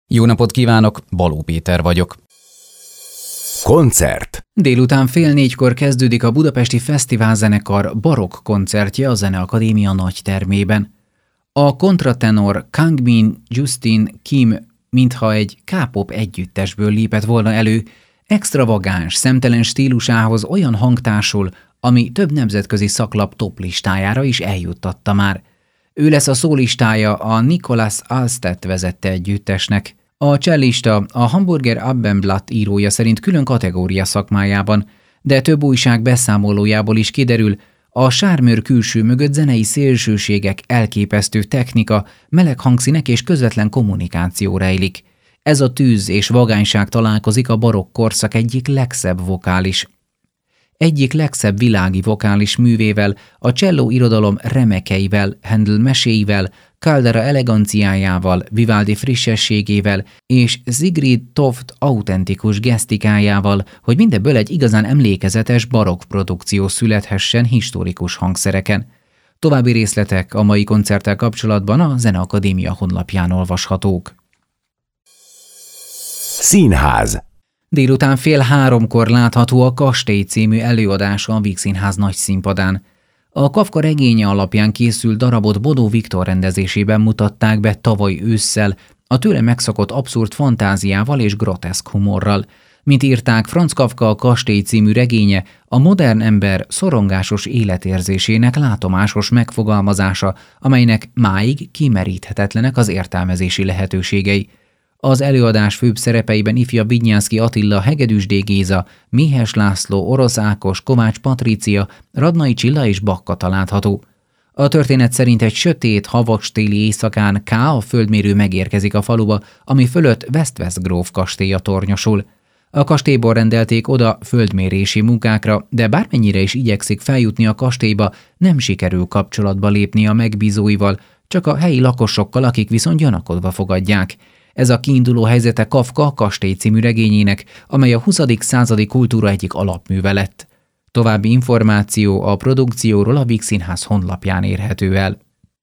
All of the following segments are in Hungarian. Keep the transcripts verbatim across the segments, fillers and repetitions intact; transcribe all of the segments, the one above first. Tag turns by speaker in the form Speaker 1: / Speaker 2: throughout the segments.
Speaker 1: Jó napot kívánok, Baló Péter vagyok.
Speaker 2: Koncert.
Speaker 3: Délután fél négykor kezdődik a Budapesti Fesztiválzenekar barokk koncertje a Zeneakadémia nagytermében. A kontratenor Kangmin Justin Kim mintha egy K-pop együttesből lépett volna elő, extravagáns, szemtelen stílusához olyan hangtársul, ami több nemzetközi szaklap toplistájára is eljuttatta már. Ő lesz a szólistája a Nicolas Alstedt vezette együttesnek. A csellista a Hamburger Abendblatt írója szerint külön kategória szakmájában, de több újság beszámolójából is kiderül, a sármőr külső mögött zenei szélsőségek, elképesztő technika, meleg hangszínek és közvetlen kommunikáció rejlik. Ez a tűz és vagányság találkozik a barokk korszak egyik legszebb vokális. Egyik legszebb világi vokális művével, a cselló irodalom remekeivel, Handel meséivel, Caldera eleganciájával, Vivaldi frissességével és Sigrid Toft autentikus gesztikájával, hogy mindebből egy igazán emlékezetes barokk produkció születhessen historikus hangszereken. További részletek a mai koncerttel kapcsolatban a Zeneakadémia honlapján olvashatók.
Speaker 2: Színház.
Speaker 3: Délután fél háromkor látható a Kastély című előadása a Víg Színház nagy színpadán. A Kafka regénye alapján készült darabot Bodó Viktor rendezésében mutatták be tavaly ősszel, a tőle megszokott abszurd fantáziával és groteszk humorral. Mint írták, Franz Kafka a Kastély című regénye a modern ember szorongásos életérzésének látomásos megfogalmazása, amelynek máig kimeríthetetlenek az értelmezési lehetőségei. Az előadás főbb szerepeiben ifjabb Vidnyánszky Attila, Hegedűs D. Géza, Méhes László, Orosz Ákos, Kovács Patrícia, Radnai Csilla és Bakka található. A történet szerint egy sötét, havas téli éjszakán K. a földmérő megérkezik a faluba, ami fölött West-West gróf kastélya tornyosul. A kastélyból rendelték oda földmérési munkákra, de bármennyire is igyekszik feljutni a kastélyba, nem sikerül kapcsolatba lépni a megbízóival, csak a helyi lakosokkal, akik viszont gyanakodva fogadják. Ez a kiinduló helyzete Kafka Kastély című regényének, amely a huszadik századi kultúra egyik alapműve lett. További információ a produkcióról a Víg Színház honlapján érhető el.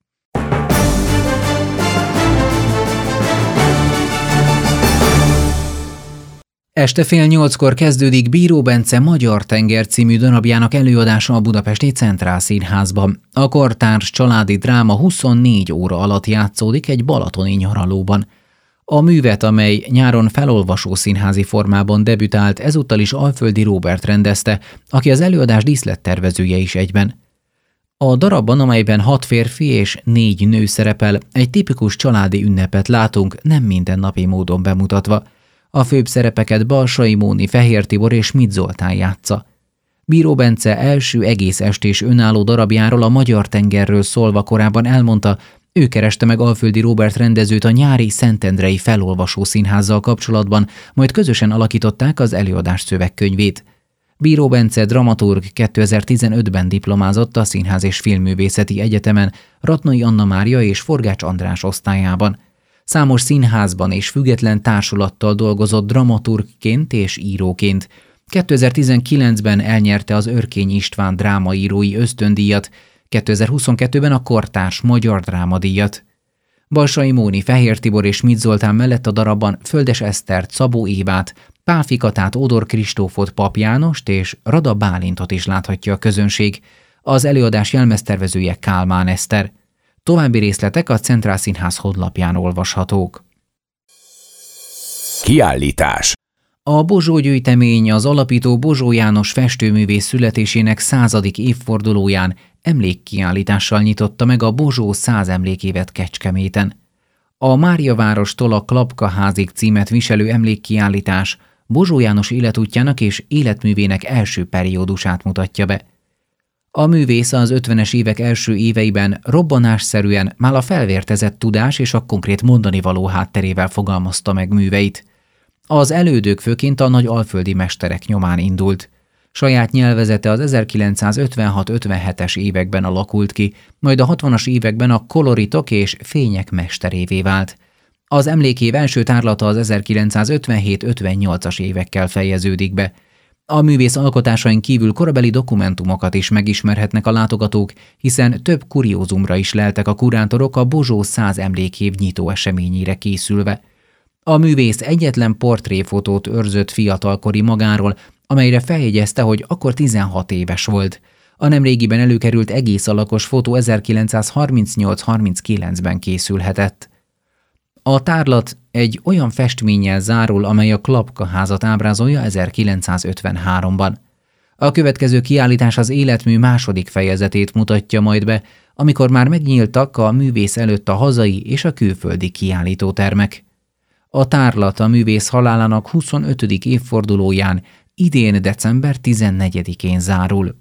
Speaker 3: Este fél nyolckor kezdődik Bíró Bence Magyar tenger című darabjának előadása a Budapesti Centrál Színházban. A kortárs családi dráma huszonnégy óra alatt játszódik egy balatoni nyaralóban. A művet, amely nyáron felolvasó színházi formában debütált, ezúttal is Alföldi Róbert rendezte, aki az előadás díszlettervezője is egyben. A darabban, amelyben hat férfi és négy nő szerepel, egy tipikus családi ünnepet látunk, nem mindennapi módon bemutatva. A főbb szerepeket Balsai Móni, Fehér Tibor és Schmidt Zoltán játsza. Bíró Bence első egész estés önálló darabjáról, a Magyar tengerről szólva korábban elmondta, ő kereste meg Alföldi Róbert rendezőt a nyári Szentendrei felolvasó színházzal kapcsolatban, majd közösen alakították az előadás szövegkönyvét. Bíró Bence dramaturg kétezer-tizenötben diplomázott a Színház és Filmművészeti Egyetemen, Ratnai Anna Mária és Forgács András osztályában. Számos színházban és független társulattal dolgozott dramaturgként és íróként. kétezer-tizenkilencben elnyerte az Örkény István drámaírói ösztöndíjat, kétezer-huszonkettőben a Kortárs Magyar Drámadíjat. Balsai Móni, Fehér Tibor és Schmidt Zoltán mellett a darabban Földes Esztert, Szabó Évát, Pál Fikatát, Ódor Kristófot, Pap Jánost és Rada Bálintot is láthatja a közönség. Az előadás jelmeztervezője Kálmán Eszter. További részletek a Centrál Színház honlapján olvashatók.
Speaker 2: Kiállítás.
Speaker 3: A Bozsó gyűjtemény az alapító Bozsó János festőművész születésének századik évfordulóján emlékkiállítással nyitotta meg a Bozsó száz emlékévet Kecskeméten. A Máriavárostól a Klapkaházig címet viselő emlékkiállítás Bozsó János életútjának és életművének első periódusát mutatja be. A művész az ötvenes évek első éveiben robbanásszerűen már a felvértezett tudás és a konkrét mondanivaló hátterével fogalmazta meg műveit. Az elődök főként a nagy alföldi mesterek nyomán indult. Saját nyelvezete az ezerkilencszázötvenhat-ötvenhetes években alakult ki, majd a hatvanas években a koloritok és fények mesterévé vált. Az emlékév első tárlata az ezerkilencszázötvenhét-ötvennyolcas évekkel fejeződik be. A művész alkotásain kívül korabeli dokumentumokat is megismerhetnek a látogatók, hiszen több kuriózumra is leltek a kurátorok a Bozsó száz emlékév nyitó eseményére készülve. A művész egyetlen portréfotót őrzött fiatalkori magáról, amelyre feljegyezte, hogy akkor tizenhat éves volt. A nemrégiben előkerült egész alakos fotó ezerkilencszázharmincnyolc-harminckilencben készülhetett. A tárlat egy olyan festménnyel zárul, amely a Klapka házat ábrázolja ezerkilencszázötvenháromban. A következő kiállítás az életmű második fejezetét mutatja majd be, amikor már megnyíltak a művész előtt a hazai és a külföldi kiállítótermek. A tárlat a művész halálának huszonötödik évfordulóján, idén december tizennegyedikén zárul.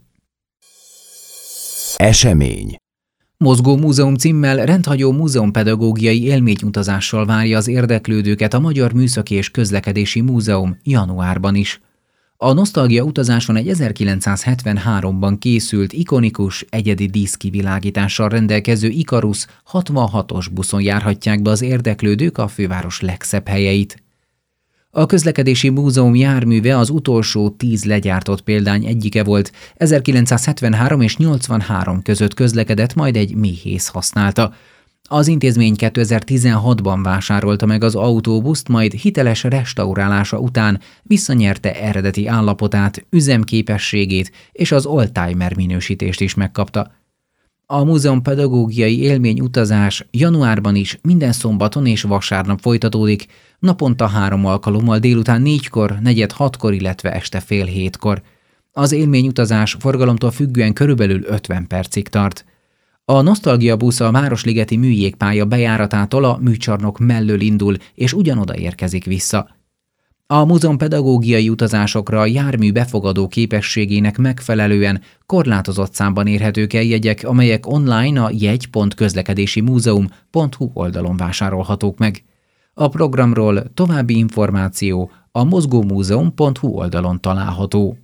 Speaker 2: Esemény.
Speaker 3: Mozgó múzeum címmel rendhagyó múzeumpedagógiai élményutazással várja az érdeklődőket a Magyar Műszaki és Közlekedési Múzeum januárban is. A nosztalgia utazáson egy ezerkilencszázhetvenháromban készült ikonikus, egyedi díszkivilágítással rendelkező Ikarus hatvanhatos buszon járhatják be az érdeklődők a főváros legszebb helyeit. A Közlekedési Múzeum járműve az utolsó tíz legyártott példány egyike volt, ezerkilencszázhetvenhárom és nyolcvanhárom között közlekedett, majd egy méhész használta. Az intézmény kétezer-tizenhatban vásárolta meg az autóbuszt, majd hiteles restaurálása után visszanyerte eredeti állapotát, üzemképességét és az oldtimer minősítést is megkapta. A múzeum pedagógiai élményutazás januárban is minden szombaton és vasárnap folytatódik, naponta három alkalommal délután négykor, negyed hatkor, illetve este fél hétkor. Az élményutazás forgalomtól függően körülbelül ötven percig tart. A nosztalgia busz a Városligeti műjégpálya bejáratától a műcsarnok mellől indul, és ugyanoda érkezik vissza. A múzeum pedagógiai utazásokra a jármű befogadó képességének megfelelően korlátozott számban érhetők el jegyek, amelyek online a jegy pont közlekedési múzeum pont hu oldalon vásárolhatók meg. A programról további információ a mozgómúzeum pont hu oldalon található.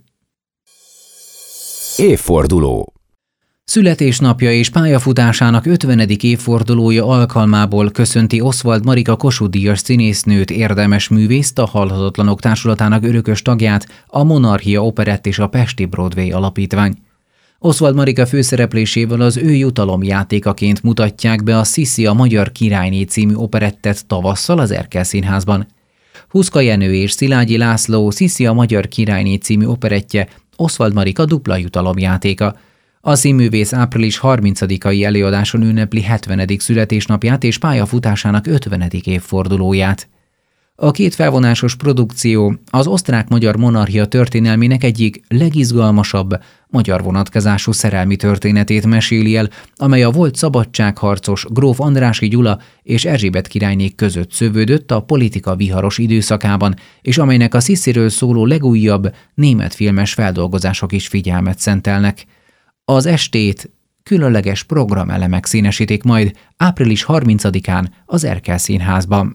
Speaker 2: Évforduló.
Speaker 3: Születésnapja és pályafutásának ötvenedik évfordulója alkalmából köszönti Oswald Marika Kossuth-díjas színésznőt, érdemes művészt, a Halhatatlanok Társulatának örökös tagját, a Monarchia Operett és a Pesti Broadway Alapítvány. Oswald Marika főszereplésével az ő jutalomjátékaként mutatják be a Sziszi a Magyar Királyné című operettet tavasszal az Erkel Színházban. Huszka Jenő és Szilágyi László Sziszi a Magyar Királyné című operettje Oswald Marika dupla jutalomjátéka. A színművész április harmincadikai előadáson ünnepli hetvenedik születésnapját és pályafutásának ötvenedik évfordulóját. A két felvonásos produkció az osztrák-magyar monarchia történelmének egyik legizgalmasabb magyar vonatkozású szerelmi történetét meséli el, amely a volt szabadságharcos gróf Andrássy Gyula és Erzsébet királyné között szövődött a politika viharos időszakában, és amelynek a Szisziről szóló legújabb német filmes feldolgozások is figyelmet szentelnek. Az estét különleges programelemek színesítik majd április harmincadikán az Erkel Színházban.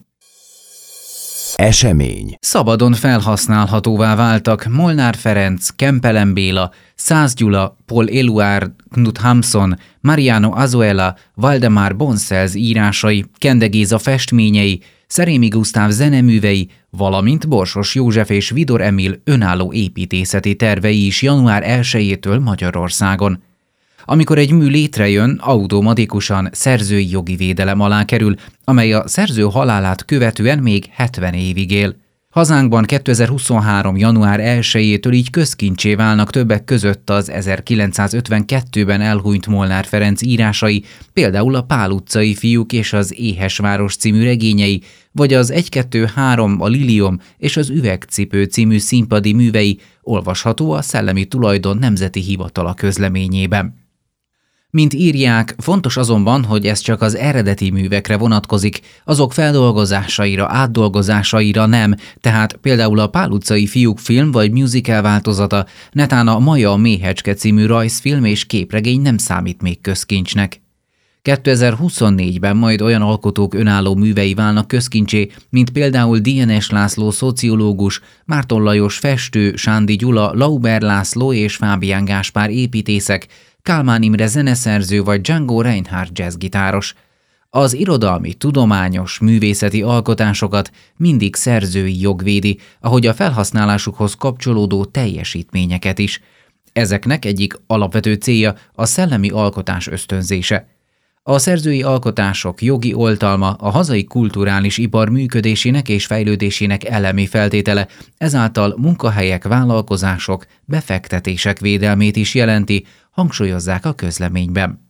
Speaker 2: Esemény.
Speaker 3: Szabadon felhasználhatóvá váltak Molnár Ferenc, Kempelen Béla, Szász Gyula, Paul Éluard, Knut Hamsun, Mariano Azuela, Waldemar Bonsels írásai, Kende Géza festményei, Szerémi Gusztáv zeneművei, valamint Borsos József és Vidor Emil önálló építészeti tervei is január elsejétől Magyarországon. Amikor egy mű létrejön, automatikusan szerzői jogi védelem alá kerül, amely a szerző halálát követően még hetven évig él. Hazánkban kétezer-huszonhárom. január elsejétől így közkincsé válnak többek között az ezerkilencszázötvenkettőben elhunyt Molnár Ferenc írásai, például a Pál utcai fiúk és az Éhesváros című regényei, vagy az egy-kettő-három, a Lilium és az Üvegcipő című színpadi művei, olvasható a Szellemi Tulajdon Nemzeti Hivatala közleményében. Mint írják, fontos azonban, hogy ez csak az eredeti művekre vonatkozik, azok feldolgozásaira, átdolgozásaira nem, tehát például a Pál utcai fiúk film vagy musical változata, netán a Maja a Méhecske című rajzfilm és képregény nem számít még közkincsnek. kétezer-huszonnégyben majd olyan alkotók önálló művei válnak közkincsé, mint például Dienes László szociológus, Márton Lajos festő, Sándi Gyula, Lauber László és Fábián Gáspár építészek, Kálmán Imre zeneszerző vagy Django Reinhardt jazzgitáros. Az irodalmi, tudományos, művészeti alkotásokat mindig szerzői jog védi, ahogy a felhasználásukhoz kapcsolódó teljesítményeket is. Ezeknek egyik alapvető célja a szellemi alkotás ösztönzése. A szerzői alkotások jogi oltalma a hazai kulturális ipar működésének és fejlődésének elemi feltétele, ezáltal munkahelyek, vállalkozások, befektetések védelmét is jelenti, hangsúlyozzák a közleményben.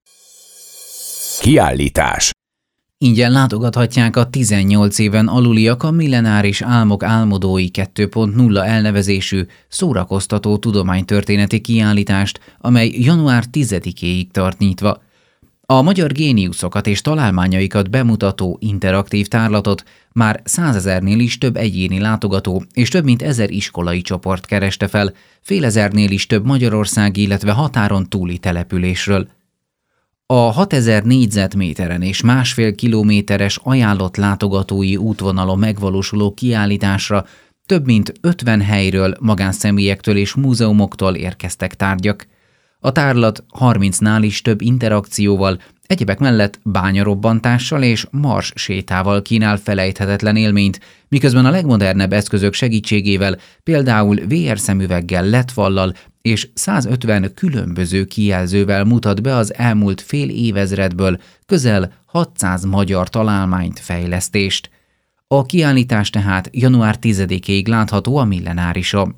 Speaker 2: Kiállítás.
Speaker 3: Ingyen látogathatják a tizennyolc éven aluliak a Millenáris Álmok Álmodói kettő pont nulla elnevezésű szórakoztató tudománytörténeti kiállítást, amely január tizedikéig tart nyitva. A magyar géniuszokat és találmányaikat bemutató interaktív tárlatot már százezernél is több egyéni látogató és több mint ezer iskolai csoport kereste fel, félezernél is több magyarországi, illetve határon túli településről. A hatezer négyzetméteren és másfél kilométeres ajánlott látogatói útvonalon megvalósuló kiállításra több mint ötven helyről, magánszemélyektől és múzeumoktól érkeztek tárgyak. A tárlat harmincnál is több interakcióval, egyebek mellett bányarobbantással és mars sétával kínál felejthetetlen élményt, miközben a legmodernebb eszközök segítségével, például vé er szemüveggel, letvallal és százötven különböző kijelzővel mutat be az elmúlt fél évezredből közel hatszáz magyar találmányt, fejlesztést. A kiállítás tehát január tizedikéig látható a Millenárison.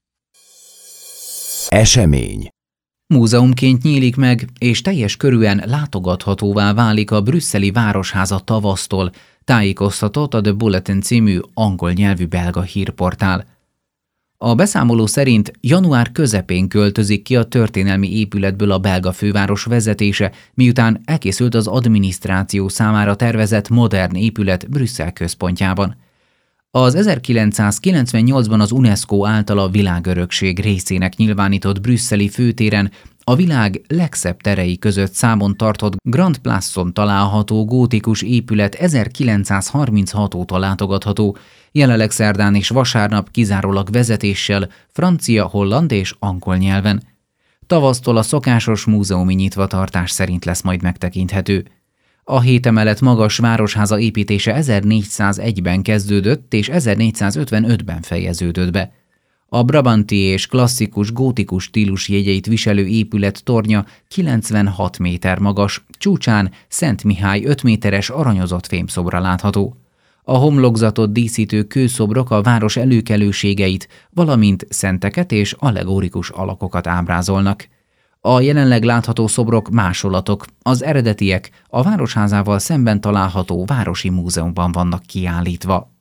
Speaker 2: Esemény.
Speaker 3: Múzeumként nyílik meg, és teljes körűen látogathatóvá válik a brüsszeli Városháza tavasztól, tájékoztatott a The Bulletin című angol nyelvű belga hírportál. A beszámoló szerint január közepén költözik ki a történelmi épületből a belga főváros vezetése, miután elkészült az adminisztráció számára tervezett modern épület Brüsszel központjában. Az ezerkilencszázkilencvennyolcban az UNESCO által a világörökség részének nyilvánított brüsszeli főtéren a világ legszebb terei között számon tartott Grand Place-on található gótikus épület ezerkilencszázharminchat óta látogatható, jelenleg szerdán és vasárnap kizárólag vezetéssel francia, holland és angol nyelven. Tavasztól a szokásos múzeumi nyitvatartás szerint lesz majd megtekinthető. A hét emelet magas városháza építése ezernégyszázegyben kezdődött és ezernégyszázötvenötben fejeződött be. A brabanti és klasszikus gótikus stílus jegyeit viselő épület tornya kilencvenhat méter magas, csúcsán Szent Mihály öt méteres aranyozott fémszobra látható. A homlokzatot díszítő kőszobrok a város előkelőségeit, valamint szenteket és allegorikus alakokat ábrázolnak. A jelenleg látható szobrok másolatok, az eredetiek a városházával szemben található városi múzeumban vannak kiállítva.